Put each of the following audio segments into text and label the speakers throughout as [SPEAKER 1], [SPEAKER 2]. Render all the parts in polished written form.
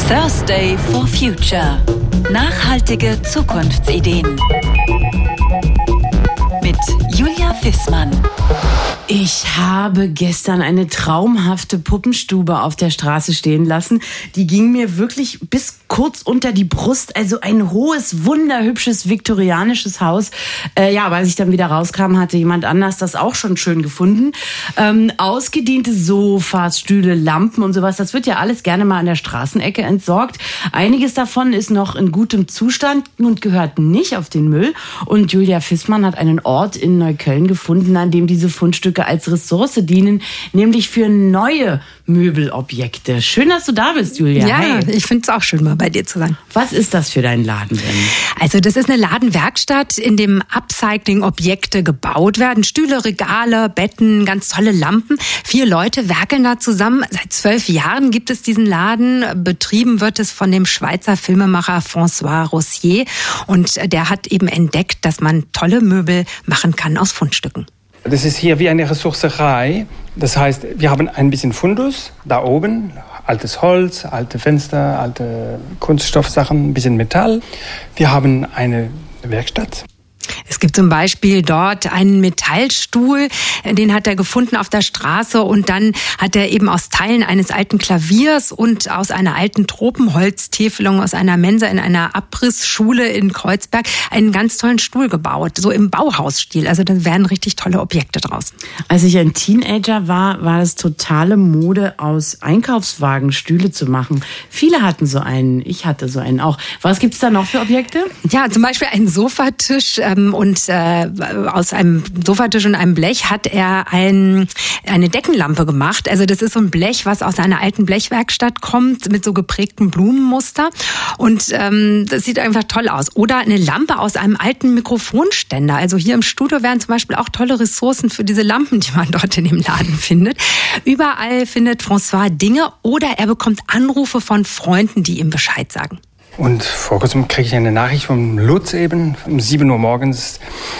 [SPEAKER 1] Thursday for Future. Nachhaltige Zukunftsideen. Mit Julia Wissmann.
[SPEAKER 2] Ich habe gestern eine traumhafte Puppenstube auf der Straße stehen lassen. Die ging mir wirklich bis kurz unter die Brust. Also ein hohes, wunderhübsches, viktorianisches Haus. Aber als ich dann wieder rauskam, hatte jemand anders das auch schon schön gefunden. Ausgediente Sofas, Stühle, Lampen und sowas. Das wird ja alles gerne mal an der Straßenecke entsorgt. Einiges davon ist noch in gutem Zustand und gehört nicht auf den Müll. Und Julia Wissmann hat einen Ort in Neukölln gefunden, an dem diese Fundstücke als Ressource dienen, nämlich für neue Möbelobjekte. Schön, dass du da bist, Julia.
[SPEAKER 3] Ja,
[SPEAKER 2] hey.
[SPEAKER 3] Ich finde es auch schön, mal bei dir zu sein.
[SPEAKER 2] Was ist das für dein Laden denn?
[SPEAKER 3] Also das ist eine Ladenwerkstatt, in dem Upcycling-Objekte gebaut werden. Stühle, Regale, Betten, ganz tolle Lampen. 4 Leute werkeln da zusammen. Seit 12 Jahren gibt es diesen Laden. Betrieben wird es von dem Schweizer Filmemacher François Rossier. Und der hat eben entdeckt, dass man tolle Möbel machen kann aus Fundstücken.
[SPEAKER 4] Das ist hier wie eine Ressourcerei. Das heißt, wir haben ein bisschen Fundus da oben. Altes Holz, alte Fenster, alte Kunststoffsachen, ein bisschen Metall. Wir haben eine Werkstatt.
[SPEAKER 3] Es gibt zum Beispiel dort einen Metallstuhl, den hat er gefunden auf der Straße und dann hat er eben aus Teilen eines alten Klaviers und aus einer alten Tropenholztäfelung aus einer Mensa in einer Abrissschule in Kreuzberg einen ganz tollen Stuhl gebaut, so im Bauhausstil. Also da werden richtig tolle Objekte draus.
[SPEAKER 2] Als ich ein Teenager war es totale Mode, aus Einkaufswagen Stühle zu machen. Viele hatten so einen, ich hatte so einen auch. Was gibt's da noch für Objekte?
[SPEAKER 3] Ja, zum Beispiel einen Sofatisch und aus einem Sofatisch und einem Blech hat er eine Deckenlampe gemacht. Also das ist so ein Blech, was aus einer alten Blechwerkstatt kommt, mit so geprägtem Blumenmuster. Und das sieht einfach toll aus. Oder eine Lampe aus einem alten Mikrofonständer. Also hier im Studio wären zum Beispiel auch tolle Ressourcen für diese Lampen, die man dort in dem Laden findet. Überall findet François Dinge oder er bekommt Anrufe von Freunden, die ihm Bescheid sagen.
[SPEAKER 4] Und vor kurzem kriege ich eine Nachricht vom Lutz eben, um 7 Uhr morgens.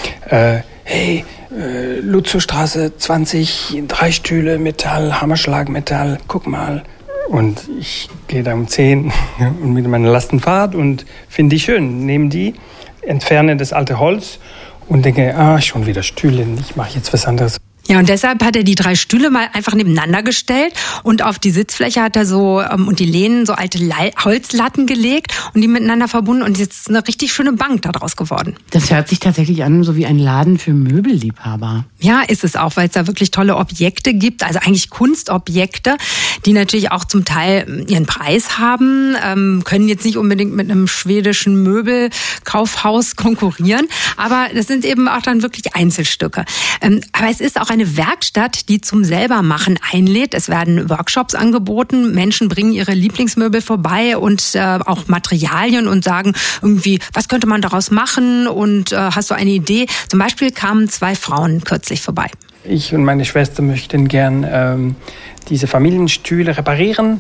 [SPEAKER 4] Hey, Lutzowstraße 20, 3 Stühle, Metall, Hammerschlag, Metall, guck mal. Und ich gehe da um 10 mit meiner Lastenfahrt und finde die schön. Nehme die, entferne das alte Holz und denke, schon wieder Stühle, ich mache jetzt was anderes.
[SPEAKER 3] Ja, und deshalb hat er die 3 Stühle mal einfach nebeneinander gestellt und auf die Sitzfläche hat er und die Lehnen so alte Holzlatten gelegt und die miteinander verbunden und jetzt ist eine richtig schöne Bank daraus geworden.
[SPEAKER 2] Das hört sich tatsächlich an, so wie ein Laden für Möbelliebhaber.
[SPEAKER 3] Ja, ist es auch, weil es da wirklich tolle Objekte gibt, also eigentlich Kunstobjekte, die natürlich auch zum Teil ihren Preis haben, können jetzt nicht unbedingt mit einem schwedischen Möbelkaufhaus konkurrieren, aber das sind eben auch dann wirklich Einzelstücke. Aber es ist auch eine Werkstatt, die zum Selbermachen einlädt. Es werden Workshops angeboten. Menschen bringen ihre Lieblingsmöbel vorbei und auch Materialien und sagen irgendwie, was könnte man daraus machen und hast du eine Idee? Zum Beispiel kamen 2 Frauen kürzlich vorbei.
[SPEAKER 4] Ich und meine Schwester möchten gern diese Familienstühle reparieren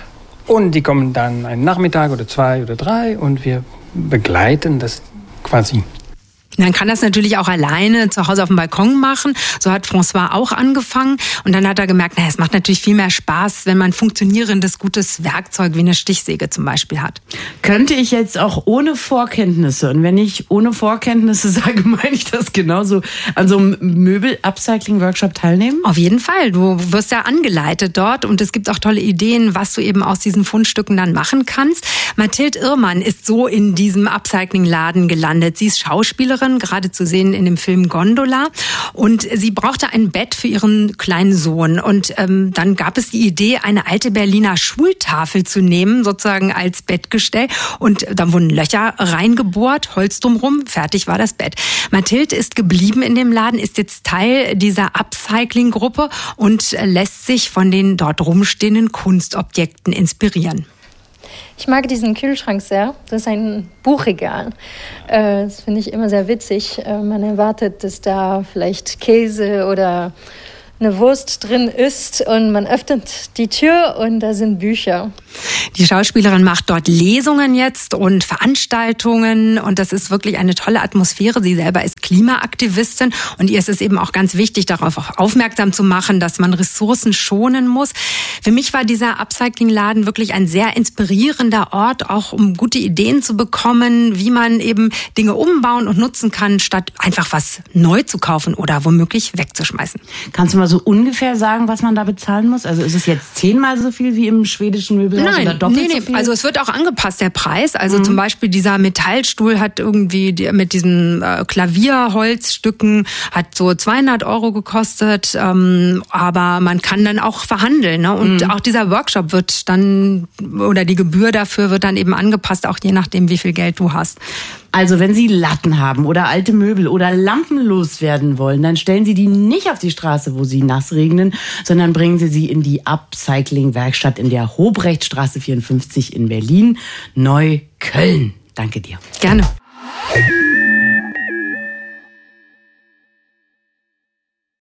[SPEAKER 4] und die kommen dann einen Nachmittag oder 2 oder 3 und wir begleiten das quasi.
[SPEAKER 3] Man kann das natürlich auch alleine zu Hause auf dem Balkon machen. So hat François auch angefangen. Und dann hat er gemerkt, es macht natürlich viel mehr Spaß, wenn man funktionierendes, gutes Werkzeug wie eine Stichsäge zum Beispiel hat.
[SPEAKER 2] Könnte ich jetzt auch ohne Vorkenntnisse, und wenn ich ohne Vorkenntnisse sage, meine ich das genauso, an so einem Möbel-Upcycling-Workshop teilnehmen?
[SPEAKER 3] Auf jeden Fall. Du wirst ja angeleitet dort und es gibt auch tolle Ideen, was du eben aus diesen Fundstücken dann machen kannst. Mathilde Irrmann ist so in diesem Upcycling-Laden gelandet. Sie ist Schauspielerin, gerade zu sehen in dem Film Gondola. Und sie brauchte ein Bett für ihren kleinen Sohn. Und dann gab es die Idee, eine alte Berliner Schultafel zu nehmen, sozusagen als Bettgestell. Und dann wurden Löcher reingebohrt, Holz drumherum, fertig war das Bett. Mathilde ist geblieben in dem Laden, ist jetzt Teil dieser Upcycling-Gruppe und lässt sich von den dort rumstehenden Kunstobjekten inspirieren.
[SPEAKER 5] Ich mag diesen Kühlschrank sehr. Das ist ein Buchregal. Das finde ich immer sehr witzig. Man erwartet, dass da vielleicht Käse oder eine Wurst drin ist und man öffnet die Tür und da sind Bücher.
[SPEAKER 3] Die Schauspielerin macht dort Lesungen jetzt und Veranstaltungen und das ist wirklich eine tolle Atmosphäre. Sie selber ist Klimaaktivistin und ihr ist es eben auch ganz wichtig, darauf auch aufmerksam zu machen, dass man Ressourcen schonen muss. Für mich war dieser Upcycling-Laden wirklich ein sehr inspirierender Ort, auch um gute Ideen zu bekommen, wie man eben Dinge umbauen und nutzen kann, statt einfach was neu zu kaufen oder womöglich wegzuschmeißen.
[SPEAKER 2] Kannst du mal so ungefähr sagen, was man da bezahlen muss? Also ist es jetzt 10-mal so viel wie im schwedischen Möbelhaus oder doppelt so viel?
[SPEAKER 3] Also es wird auch angepasst, der Preis. Also zum Beispiel dieser Metallstuhl hat irgendwie mit diesen Klavierholzstücken hat so 200 € gekostet, aber man kann dann auch verhandeln, ne? Und auch dieser Workshop wird dann, oder die Gebühr dafür wird dann eben angepasst, auch je nachdem, wie viel Geld du hast.
[SPEAKER 2] Also wenn Sie Latten haben oder alte Möbel oder Lampen loswerden wollen, dann stellen Sie die nicht auf die Straße, wo sie nass regnen, sondern bringen Sie sie in die Upcycling-Werkstatt in der Hobrechtstraße 54 in Berlin, Neukölln. Danke dir.
[SPEAKER 3] Gerne.